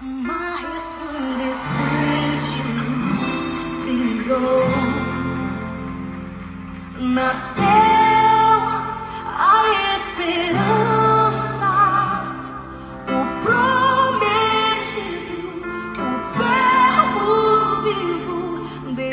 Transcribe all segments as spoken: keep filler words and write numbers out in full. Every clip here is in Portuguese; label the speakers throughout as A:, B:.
A: Uma resplandecente luz brilhou, nasceu a esperança, o prometido, o verbo vivo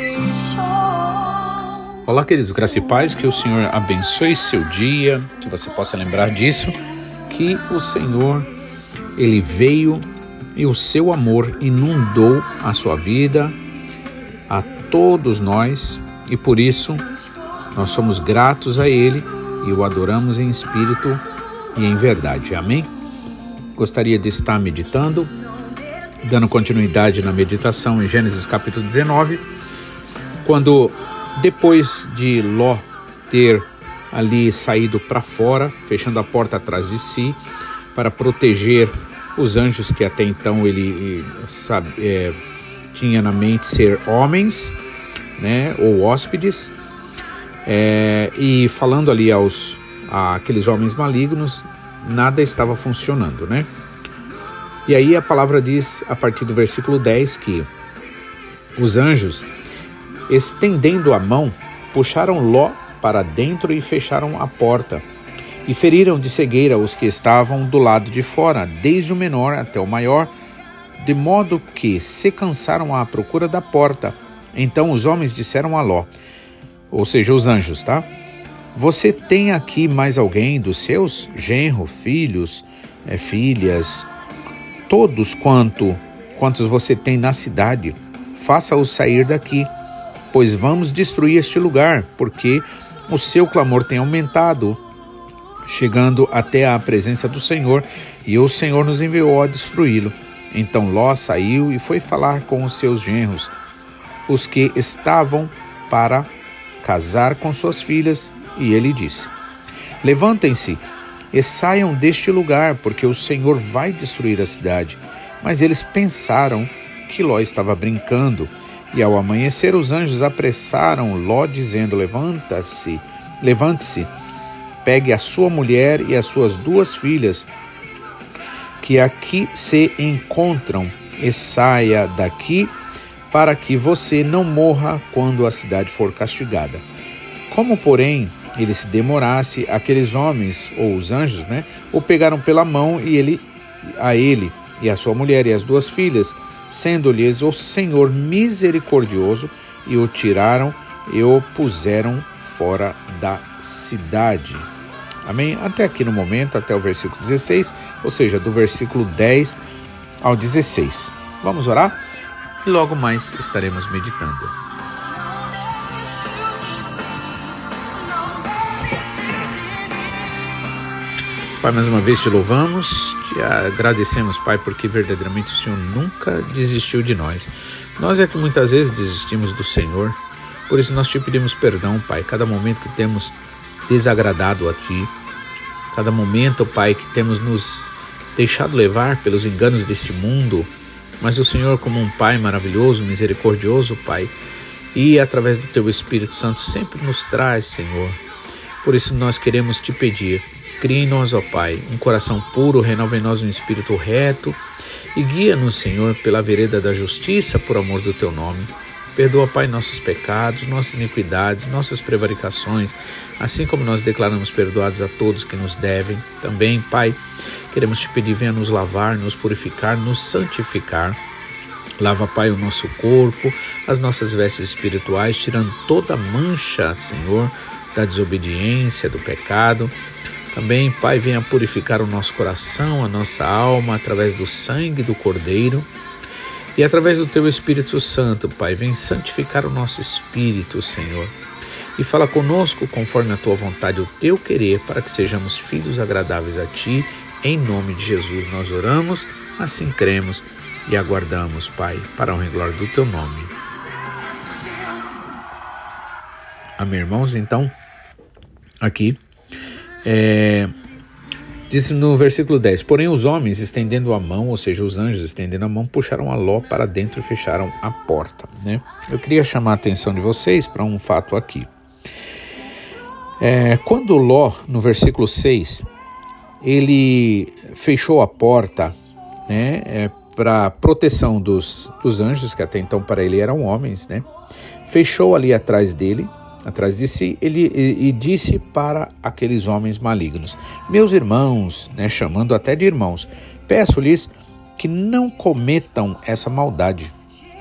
A: deixou.
B: Olá, queridos, graça e paz, que o Senhor abençoe seu dia, que você possa lembrar disso, que o Senhor, Ele veio e o seu amor inundou a sua vida, a todos nós, e por isso nós somos gratos a Ele e o adoramos em espírito e em verdade. Amém? Gostaria de estar meditando, dando continuidade na meditação em Gênesis capítulo dezenove, quando depois de Ló ter ali saído para fora, fechando a porta atrás de si, para proteger os anjos que até então ele sabe, é, tinha na mente ser homens, né, ou hóspedes, é, e falando ali aos àqueles homens malignos, nada estava funcionando, né? E aí a palavra diz, a partir do versículo dez, que os anjos, estendendo a mão, puxaram Ló para dentro e fecharam a porta, e feriram de cegueira os que estavam do lado de fora, desde o menor até o maior, de modo que se cansaram à procura da porta. Então os homens disseram a Ló, ou seja, os anjos, tá? Você tem aqui mais alguém dos seus? Genro, filhos, é, filhas, todos quanto, quantos você tem na cidade, faça-os sair daqui, pois vamos destruir este lugar, porque o seu clamor tem aumentado, chegando até a presença do Senhor, e o Senhor nos enviou a destruí-lo. Então Ló saiu e foi falar com os seus genros, os que estavam para casar com suas filhas, e ele disse: levantem-se e saiam deste lugar, porque o Senhor vai destruir a cidade. Mas eles pensaram que Ló estava brincando, e ao amanhecer os anjos apressaram Ló, dizendo: levanta-se, levante-se, pegue a sua mulher e as suas duas filhas, que aqui se encontram, e saia daqui, para que você não morra quando a cidade for castigada. Como, porém, ele se demorasse, aqueles homens, ou os anjos, né, o pegaram pela mão, e ele, a ele e a sua mulher e as duas filhas, sendo-lhes o Senhor misericordioso, e o tiraram e o puseram fora da cidade. Amém? Até aqui no momento, até o versículo dezesseis, ou seja, do versículo dez ao dezesseis. Vamos orar? E logo mais estaremos meditando. Pai, mais uma vez te louvamos, te agradecemos, Pai, porque verdadeiramente o Senhor nunca desistiu de nós. Nós é que muitas vezes desistimos do Senhor, por isso nós te pedimos perdão, Pai, cada momento que temos desagradado a Ti, cada momento, Pai, que temos nos deixado levar pelos enganos deste mundo, mas o Senhor, como um Pai maravilhoso, misericordioso, Pai, e através do Teu Espírito Santo sempre nos traz, Senhor. Por isso nós queremos te pedir, cria em nós, ó Pai, um coração puro, renova em nós um espírito reto, e guia-nos, Senhor, pela vereda da justiça, por amor do Teu nome. Perdoa, Pai, nossos pecados, nossas iniquidades, nossas prevaricações, assim como nós declaramos perdoados a todos que nos devem. Também, Pai, queremos te pedir, venha nos lavar, nos purificar, nos santificar. Lava, Pai, o nosso corpo, as nossas vestes espirituais, tirando toda mancha, Senhor, da desobediência, do pecado. Também, Pai, venha purificar o nosso coração, a nossa alma, através do sangue do Cordeiro. E através do Teu Espírito Santo, Pai, vem santificar o nosso espírito, Senhor. E fala conosco conforme a Tua vontade, o Teu querer, para que sejamos filhos agradáveis a Ti. Em nome de Jesus nós oramos, assim cremos e aguardamos, Pai, para a honra e glória do Teu nome. Amém, irmãos? Então, aqui, é... diz no versículo dez, porém os homens estendendo a mão, ou seja, os anjos estendendo a mão, puxaram a Ló para dentro e fecharam a porta, né? Eu queria chamar a atenção de vocês para um fato aqui. É, quando Ló, no versículo seis, ele fechou a porta, né, é, para proteção dos, dos anjos, que até então para ele eram homens, né? Fechou ali atrás dele, atrás de si, ele, e, e disse para aqueles homens malignos: meus irmãos, né, chamando até de irmãos, peço-lhes que não cometam essa maldade.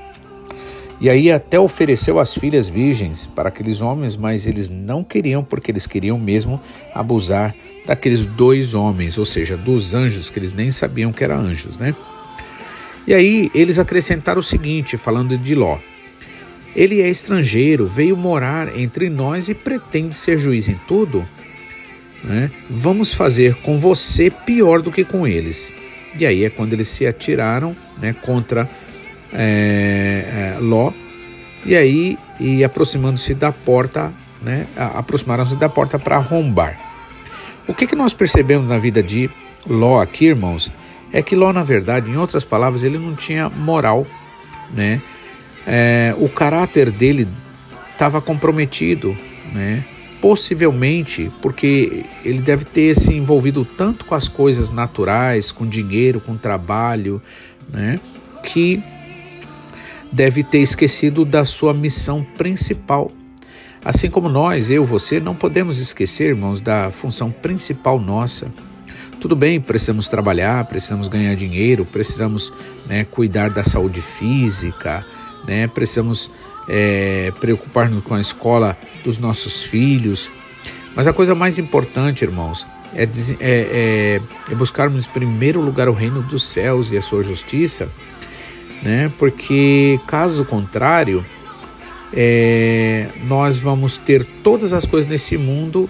B: E aí até ofereceu as filhas virgens para aqueles homens, mas eles não queriam, porque eles queriam mesmo abusar daqueles dois homens, ou seja, dos anjos, que eles nem sabiam que eram anjos, né? E aí eles acrescentaram o seguinte, falando de Ló: ele é estrangeiro, veio morar entre nós e pretende ser juiz em tudo, né? Vamos fazer com você pior do que com eles. E aí é quando eles se atiraram, né, contra é, é, Ló, e aí e aproximando-se da porta, né, aproximaram-se da porta para arrombar. O que, que nós percebemos na vida de Ló aqui, irmãos, é que Ló, na verdade, em outras palavras, ele não tinha moral, né? É, o caráter dele estava comprometido, né? Possivelmente porque ele deve ter se envolvido tanto com as coisas naturais, com dinheiro, com trabalho, né? Que deve ter esquecido da sua missão principal. Assim como nós, eu, você, não podemos esquecer, irmãos, da função principal nossa. Tudo bem, precisamos trabalhar, precisamos ganhar dinheiro, precisamos, né, cuidar da saúde física, né, precisamos é, preocupar-nos com a escola dos nossos filhos. Mas a coisa mais importante, irmãos, é, é, é, é buscarmos em primeiro lugar o reino dos céus e a sua justiça, né, porque caso contrário, É, nós vamos ter todas as coisas nesse mundo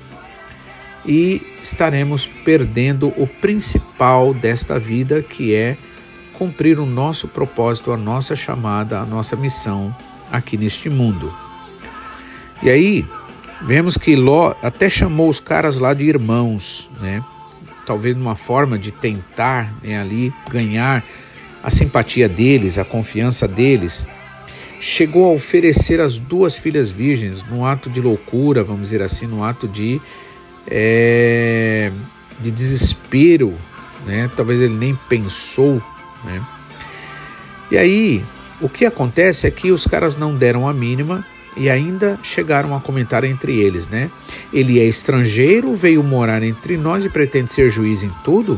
B: e estaremos perdendo o principal desta vida, que é cumprir o nosso propósito, a nossa chamada, a nossa missão aqui neste mundo. E aí, vemos que Ló até chamou os caras lá de irmãos, né? Talvez numa forma de tentar, né, ali ganhar a simpatia deles, a confiança deles. Chegou a oferecer as duas filhas virgens num ato de loucura, vamos dizer assim, num ato de, é, de desespero, né? Talvez ele nem pensou, né? E aí, o que acontece é que os caras não deram a mínima e ainda chegaram a comentar entre eles, né? Ele é estrangeiro, veio morar entre nós e pretende ser juiz em tudo?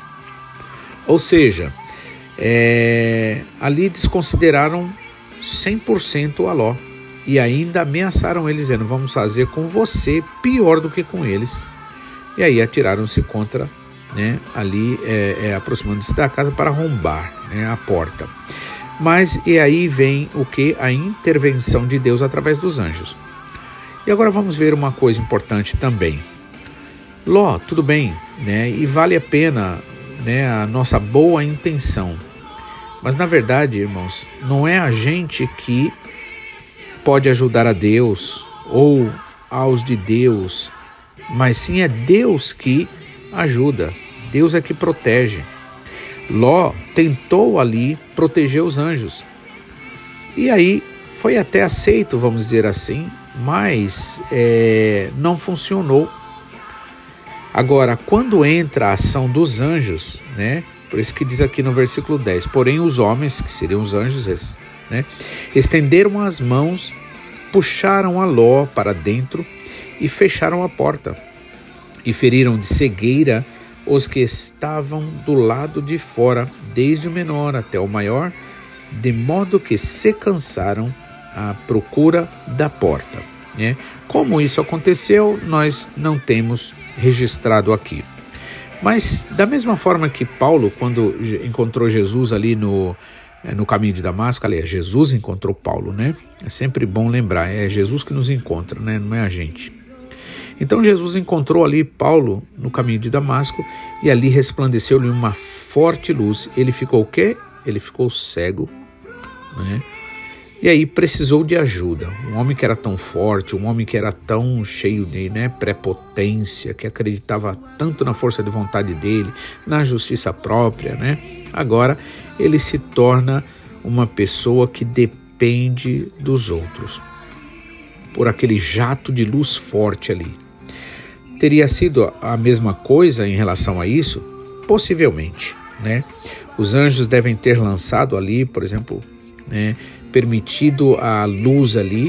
B: Ou seja, é, ali desconsideraram cem por cento a Ló e ainda ameaçaram eles, dizendo: vamos fazer com você pior do que com eles. E aí atiraram-se contra, né, ali é, é, aproximando-se da casa para arrombar, né, a porta. Mas e aí vem o que? A intervenção de Deus através dos anjos. E agora vamos ver uma coisa importante também. Ló, tudo bem, né, e vale a pena, né, a nossa boa intenção. Mas na verdade, irmãos, não é a gente que pode ajudar a Deus ou aos de Deus, mas sim é Deus que ajuda, Deus é que protege. Ló tentou ali proteger os anjos, e aí foi até aceito, vamos dizer assim, mas é, não funcionou. Agora, quando entra a ação dos anjos, né? Por isso que diz aqui no versículo dez: porém os homens, que seriam os anjos, né, estenderam as mãos, puxaram a Ló para dentro e fecharam a porta, e feriram de cegueira os que estavam do lado de fora, desde o menor até o maior, de modo que se cansaram à procura da porta, né? Como isso aconteceu, nós não temos registrado aqui. Mas da mesma forma que Paulo, quando encontrou Jesus ali no, no caminho de Damasco, aliás, Jesus encontrou Paulo, né? É sempre bom lembrar, é Jesus que nos encontra, né? Não é a gente. Então Jesus encontrou ali Paulo no caminho de Damasco e ali resplandeceu-lhe uma forte luz. Ele ficou o quê? Ele ficou cego, né? E aí precisou de ajuda. Um homem que era tão forte, um homem que era tão cheio de, né, prepotência, que acreditava tanto na força de vontade dele, na justiça própria, né? Agora ele se torna uma pessoa que depende dos outros, por aquele jato de luz forte ali. Teria sido a mesma coisa em relação a isso? Possivelmente. né? Os anjos devem ter lançado ali, por exemplo, né, permitido a luz ali,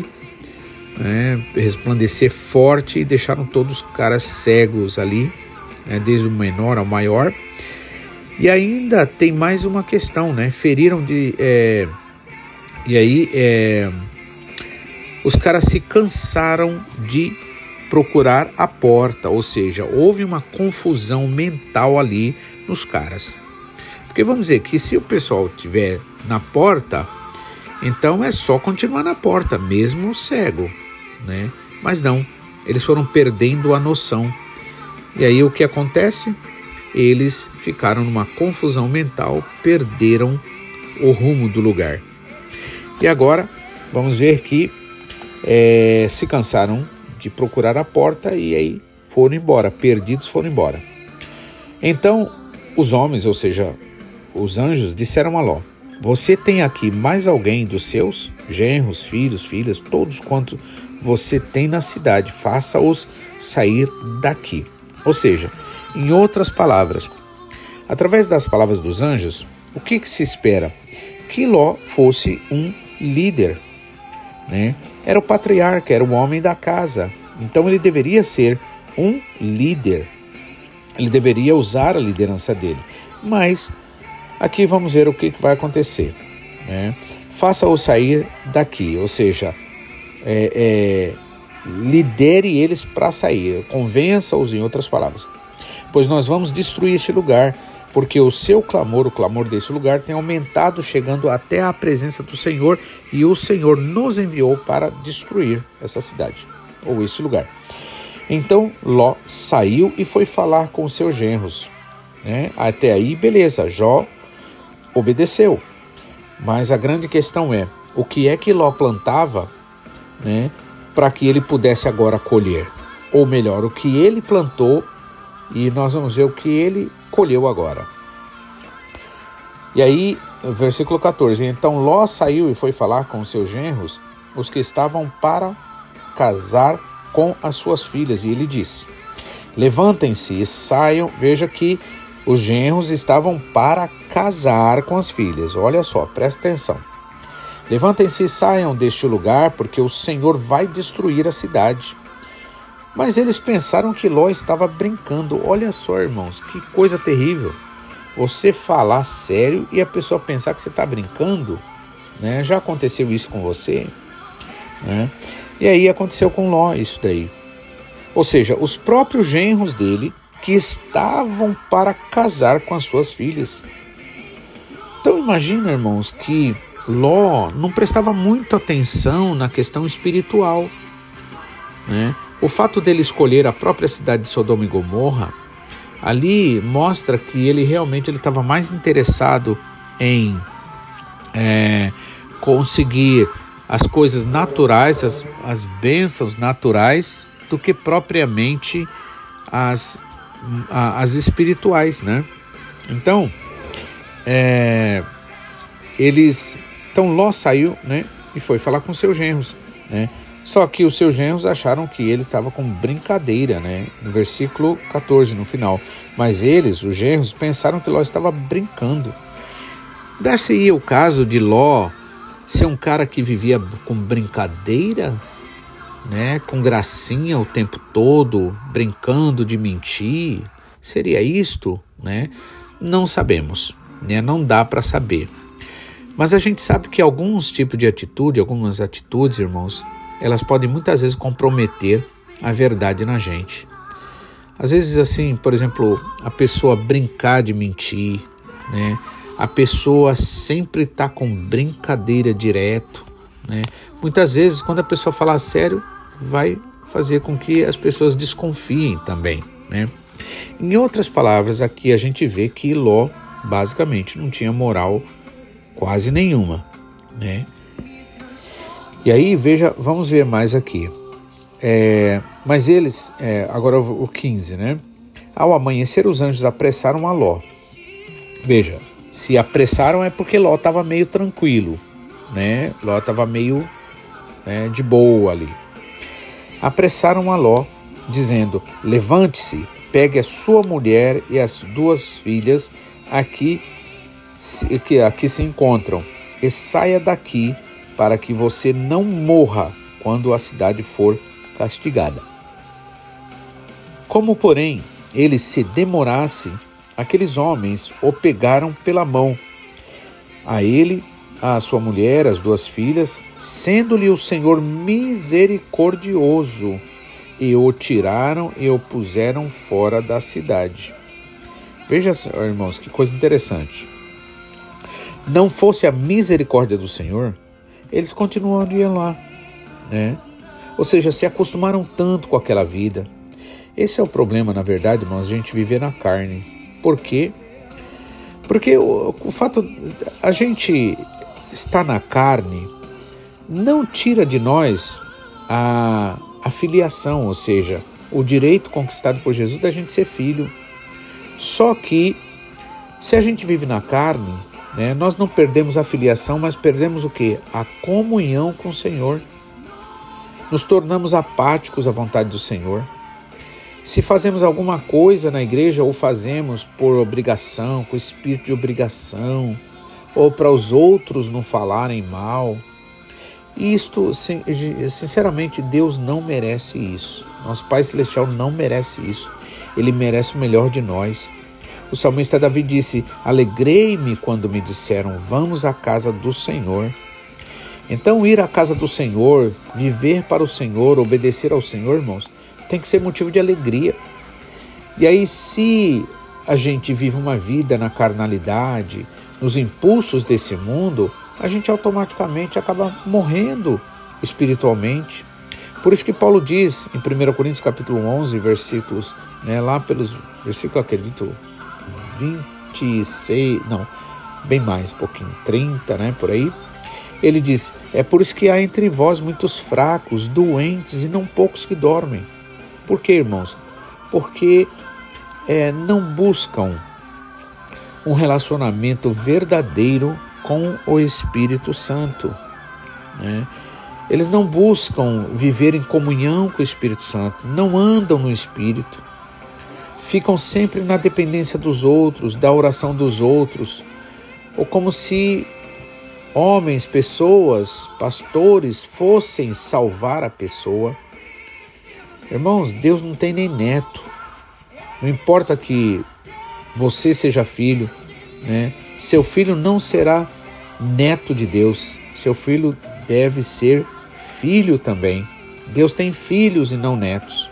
B: né, resplandecer forte, e deixaram todos os caras cegos ali, né, desde o menor ao maior. E ainda tem mais uma questão, né? Feriram de... É, e aí é, os caras se cansaram de procurar a porta, ou seja, houve uma confusão mental ali nos caras. Porque vamos dizer que se o pessoal estiver na porta, então é só continuar na porta, mesmo cego, né? Mas não, eles foram perdendo a noção. E aí o que acontece? Eles ficaram numa confusão mental, perderam o rumo do lugar. E agora vamos ver que é, se cansaram de procurar a porta e aí foram embora, perdidos foram embora. Então os homens, ou seja, os anjos, disseram a Ló: você tem aqui mais alguém dos seus genros, filhos, filhas, todos quanto você tem na cidade, faça-os sair daqui. Ou seja, em outras palavras, através das palavras dos anjos, o que, que se espera? Que Ló fosse um líder, né? Era o patriarca, era o homem da casa, então ele deveria ser um líder, ele deveria usar a liderança dele. Mas aqui vamos ver o que, que vai acontecer, né? Faça-o sair daqui, ou seja, é, é, lidere eles para sair, convença-os, em outras palavras, pois nós vamos destruir este lugar, porque o seu clamor, o clamor desse lugar tem aumentado, chegando até a presença do Senhor, e o Senhor nos enviou para destruir essa cidade, ou esse lugar. Então Ló saiu e foi falar com os seus genros, né? Até aí, beleza, Jó obedeceu. Mas a grande questão é, o que é que Ló plantava, né, para que ele pudesse agora colher? Ou melhor, o que ele plantou, e nós vamos ver o que ele colheu agora. E aí, versículo catorze, então Ló saiu e foi falar com os seus genros, os que estavam para casar com as suas filhas, e ele disse: levantem-se e saiam. Veja que os genros estavam para casar com as filhas. Olha só, presta atenção. Levantem-se e saiam deste lugar, porque o Senhor vai destruir a cidade. Mas eles pensaram que Ló estava brincando. Olha só, irmãos, que coisa terrível. Você falar sério e a pessoa pensar que você está brincando, né? Já aconteceu isso com você, né? E aí aconteceu com Ló isso daí. Ou seja, os próprios genros dele, que estavam para casar com as suas filhas. Então imagina, irmãos, que Ló não prestava muita atenção na questão espiritual, né? O fato dele escolher a própria cidade de Sodoma e Gomorra, ali mostra que ele realmente ele estava mais interessado em é, conseguir as coisas naturais, as, as bênçãos naturais, do que propriamente as as espirituais, né? Então, é, eles, então Ló saiu, né, e foi falar com seus genros, né? Só que os seus genros acharam que ele estava com brincadeira, né? No versículo catorze, no final. Mas eles, os genros, pensaram que Ló estava brincando. Dar-se-ia o caso de Ló ser um cara que vivia com brincadeiras, né, com gracinha o tempo todo, brincando de mentir? Seria isto, né? Não sabemos, né? Não dá para saber. Mas a gente sabe que alguns tipos de atitude, algumas atitudes, irmãos, elas podem muitas vezes comprometer a verdade na gente. Às vezes, assim, por exemplo, a pessoa brincar de mentir, né? A pessoa sempre está com brincadeira direto, né? Muitas vezes, quando a pessoa falar sério, vai fazer com que as pessoas desconfiem também, né? Em outras palavras, aqui a gente vê que Ló basicamente não tinha moral quase nenhuma, né? E aí, veja, vamos ver mais aqui. É, mas eles, é, agora o quinze, né? Ao amanhecer, os anjos apressaram a Ló. Veja, se apressaram é porque Ló estava meio tranquilo, né? Ló estava meio, né, de boa ali. Apressaram a Ló, dizendo: levante-se, pegue a sua mulher e as duas filhas, aqui, que aqui se encontram, e saia daqui para que você não morra quando a cidade for castigada. Como, porém, ele se demorasse, aqueles homens o pegaram pela mão, a ele, a sua mulher, as duas filhas, sendo-lhe o Senhor misericordioso, e o tiraram e o puseram fora da cidade. Veja, irmãos, que coisa interessante. Não fosse a misericórdia do Senhor, eles continuariam lá, né? Ou seja, se acostumaram tanto com aquela vida. Esse é o problema, na verdade, irmãos, a gente viver na carne. Por quê? Porque o, o fato, a gente estar na carne não tira de nós a, a filiação, ou seja, o direito conquistado por Jesus da gente ser filho. Só que, se a gente vive na carne, né, nós não perdemos a filiação, mas perdemos o quê? A comunhão com o Senhor. Nos tornamos apáticos à vontade do Senhor. Se fazemos alguma coisa na igreja, ou fazemos por obrigação, com espírito de obrigação, ou para os outros não falarem mal, isto, sinceramente, Deus não merece isso. Nosso Pai Celestial não merece isso. Ele merece o melhor de nós. O salmista Davi disse: alegrei-me quando me disseram, vamos à casa do Senhor. Então, ir à casa do Senhor, viver para o Senhor, obedecer ao Senhor, irmãos, tem que ser motivo de alegria. E aí, se a gente vive uma vida na carnalidade, nos impulsos desse mundo, a gente automaticamente acaba morrendo espiritualmente. Por isso que Paulo diz em primeira Coríntios capítulo onze, versículos, né, lá pelos versículos, acredito, vinte e seis, não, bem mais, um pouquinho, trinta, né, por aí. Ele diz: é por isso que há entre vós muitos fracos, doentes e não poucos que dormem. Por quê, irmãos? Porque é, não buscam um relacionamento verdadeiro com o Espírito Santo, né? Eles não buscam viver em comunhão com o Espírito Santo, não andam no Espírito, ficam sempre na dependência dos outros, da oração dos outros, ou como se homens, pessoas, pastores fossem salvar a pessoa. Irmãos, Deus não tem nem neto. Não importa que você seja filho, né? Seu filho não será neto de Deus. Seu filho deve ser filho também. Deus tem filhos e não netos.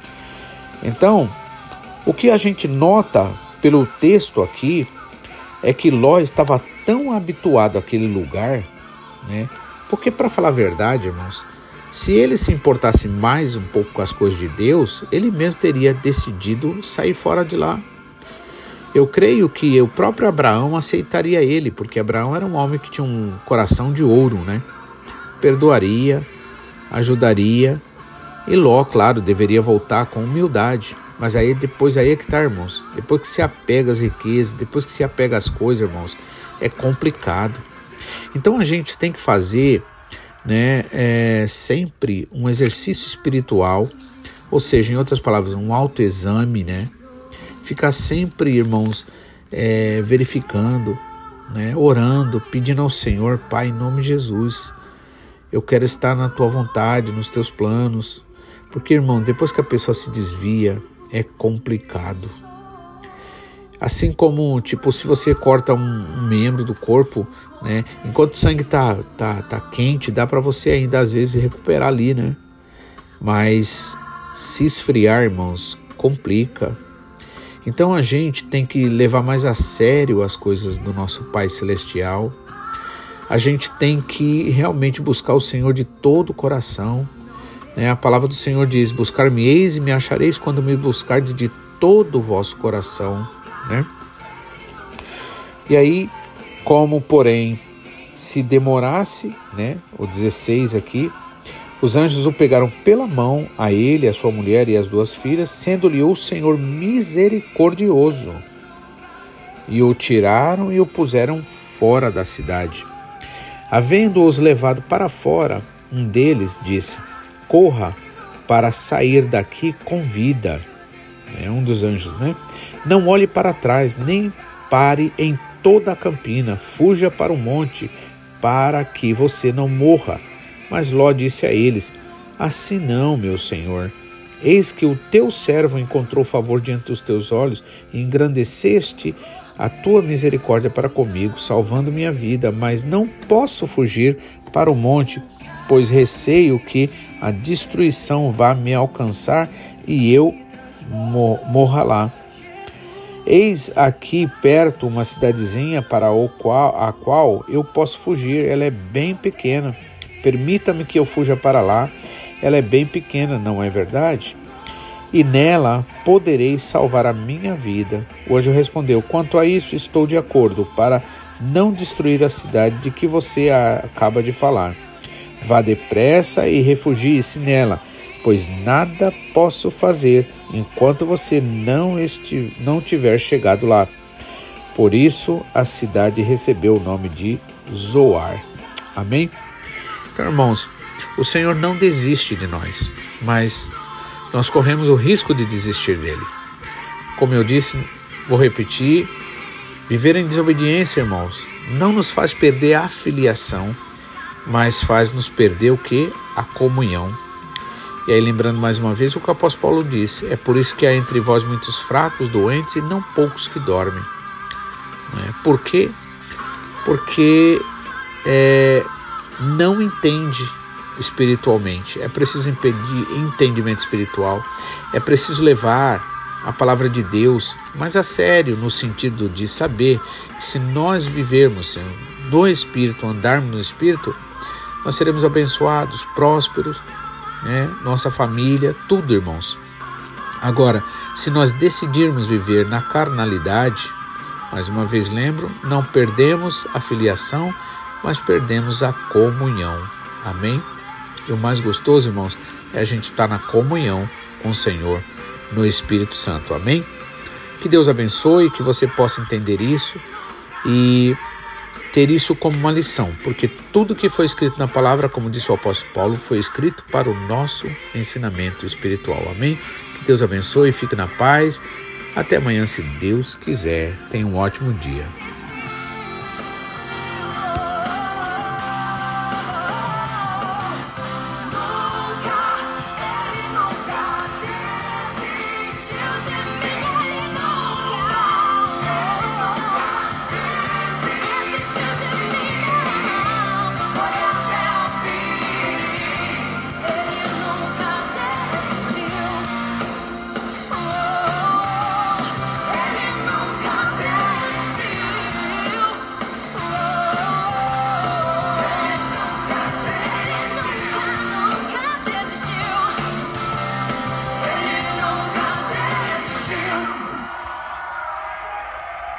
B: Então, o que a gente nota pelo texto aqui é que Ló estava tão habituado àquele lugar, né? Porque, para falar a verdade, irmãos, se ele se importasse mais um pouco com as coisas de Deus, ele mesmo teria decidido sair fora de lá. Eu creio que o próprio Abraão aceitaria ele, porque Abraão era um homem que tinha um coração de ouro, né? Perdoaria, ajudaria, e Ló, claro, deveria voltar com humildade. Mas aí depois aí é que tá, irmãos. Depois que se apega às riquezas, depois que se apega às coisas, irmãos, é complicado. Então a gente tem que fazer, né, é, sempre um exercício espiritual, ou seja, em outras palavras, um autoexame, né? Ficar sempre, irmãos, é, verificando, né, orando, pedindo ao Senhor: Pai, em nome de Jesus, eu quero estar na Tua vontade, nos Teus planos. Porque, irmão, depois que a pessoa se desvia, é complicado. Assim como, tipo, se você corta um membro do corpo, né, enquanto o sangue tá, tá, tá quente, dá para você ainda às vezes recuperar ali, né? Mas se esfriar, irmãos, complica. Então a gente tem que levar mais a sério as coisas do nosso Pai Celestial. A gente tem que realmente buscar o Senhor de todo o coração. A palavra do Senhor diz: buscar-me-eis e me achareis quando me buscardes de todo o vosso coração, né? E aí, como porém se demorasse, né, o dezesseis aqui, os anjos o pegaram pela mão, a ele, a sua mulher e as duas filhas, sendo-lhe o Senhor misericordioso, e o tiraram e o puseram fora da cidade. Havendo-os levado para fora, um deles disse: corra para sair daqui com vida. É um dos anjos, né? Não olhe para trás, nem pare em toda a campina, fuja para o monte, para que você não morra. Mas Ló disse a eles: assim não, meu senhor. Eis que o teu servo encontrou favor diante dos teus olhos, e engrandeceste a tua misericórdia para comigo, salvando minha vida, mas não posso fugir para o monte, pois receio que a destruição vá me alcançar e eu morra lá. Eis aqui perto uma cidadezinha para o qual, a qual eu posso fugir, ela é bem pequena. Permita-me que eu fuja para lá, ela é bem pequena, não é verdade? E nela poderei salvar a minha vida. O anjo respondeu: quanto a isso, estou de acordo, para não destruir a cidade de que você acaba de falar. Vá depressa e refugie-se nela, pois nada posso fazer enquanto você não, esti- não tiver chegado lá. Por isso a cidade recebeu o nome de Zoar. Amém? Então, irmãos, o Senhor não desiste de nós, mas nós corremos o risco de desistir dele. Como eu disse, vou repetir, viver em desobediência, irmãos, não nos faz perder a filiação, mas faz nos perder o quê? A comunhão. E aí, lembrando mais uma vez o que o apóstolo Paulo disse: é por isso que há entre vós muitos fracos, doentes e não poucos que dormem. Né? Por quê? Porque é, não entende espiritualmente. É preciso impedir entendimento espiritual. É preciso levar a palavra de Deus mais a sério, no sentido de saber que se nós vivermos no Espírito, andarmos no Espírito, nós seremos abençoados, prósperos, né? Nossa família, tudo, irmãos. Agora, se nós decidirmos viver na carnalidade, mais uma vez lembro, não perdemos a filiação, mas perdemos a comunhão. Amém? E o mais gostoso, irmãos, é a gente estar na comunhão com o Senhor no Espírito Santo. Amém? Que Deus abençoe, que você possa entender isso e ter isso como uma lição, porque tudo que foi escrito na palavra, como disse o apóstolo Paulo, foi escrito para o nosso ensinamento espiritual. Amém? Que Deus abençoe, fique na paz. Até amanhã, se Deus quiser. Tenha um ótimo dia.